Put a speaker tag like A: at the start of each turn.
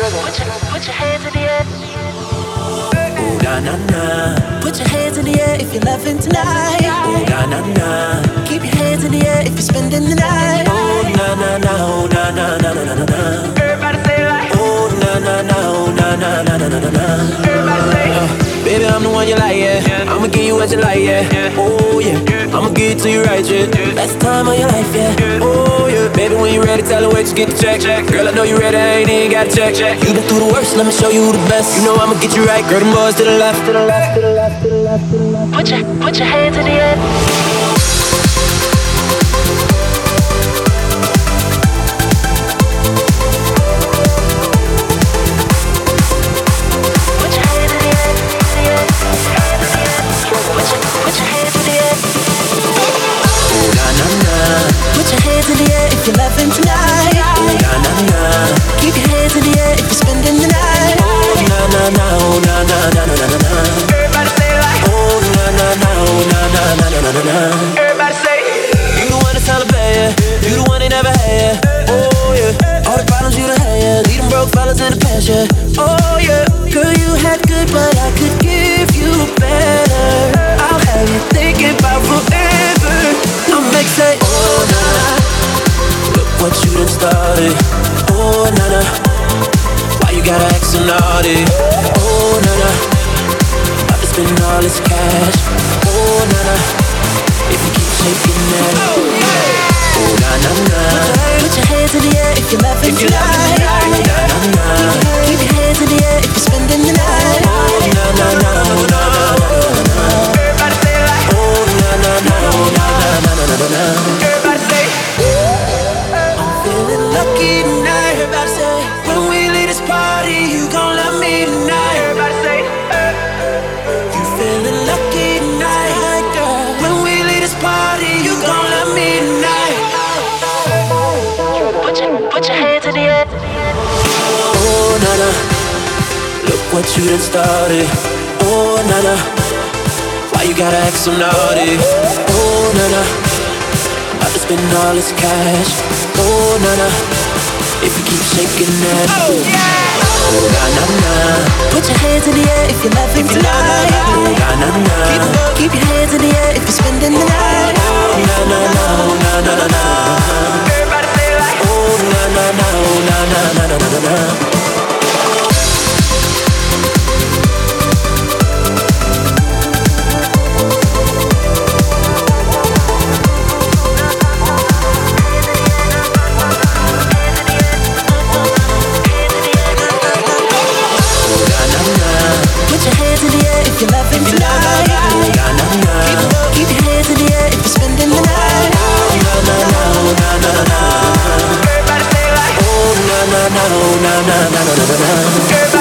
A: Put your hands in the air. Ooh, na na na. Put your hands in the air if you're loving tonight. Ooh, na na na. Keep your hands in the air if you're spending the night. Oh, na na na, oh, na na na na na na. Everybody say like. Oh, na na na, oh, na na na na na na. Everybody say. Baby, I'm the one you like, yeah. I'ma give you what you like, yeah. Oh, yeah. I'ma give it to you right, yeah. Best time of your life, yeah. Oh, yeah. Baby, when you ready, tell her where you get the check. Girl, I know you ready, I ain't even got to check. You been through the worst, let me show you who the best. You know I'ma get you right, girl, them boys to the left, to the left, to the left, to the left, to the left. Put your hands in the air. In the air if you're loving tonight. Oh, na na na. Keep your hands in the air if you're spending the night. Oh, na na na, oh, na na na na na na. Everybody say like. Oh, na na na, oh, na na na na na na. Everybody say. You the one that's tryna play, yeah. You the one they never had, yeah. Oh yeah. All the problems you done had, yeah. Leave them broke fellas in the past, yeah. Oh yeah. Girl, you had good, but I could give you better. I'll have you thinking about forever. I'll make say, oh na na. What you done started, oh na-na. Why you gotta act so naughty, oh na-na. About to spend all this cash, oh na-na. If you keep shaking that, oh na-na-na. Put your hands in the air if you're loving tonight. Oh na-na-na. Keep your hands in the air if you're spending the night. Oh na-na-na, oh na-na-na. Everybody say like, oh na-na-na, oh na-na-na-na-na-na. Everybody say. Lucky tonight, everybody say. When we leave this party, you gon' love me tonight. Everybody say, you feeling lucky tonight, girl. When we leave this party, you gon' love me tonight. Put your hands in the air. Oh na-na. Look what you done started. Oh na-na. Why you gotta act so naughty? Oh na-na. About to spend all this cash. Oh na-na. If you keep shaking that. Oh yeah. Oh na-na-na. Put your hands in the air if you're loving tonight. Oh na-na-na. Keep your hands in the air if you're spending the night. Oh na-na-na, oh na-na-na. Everybody say like. Oh na-na-na, oh na-na-na-na-na-na. You're loving tonight. Oh, na, na, na. Keep your hands in the air if you're spending the night. Oh, na, na, na, oh, na, na, na. Everybody say like. Oh, na, na, na, oh, na, na, na, na, na, na.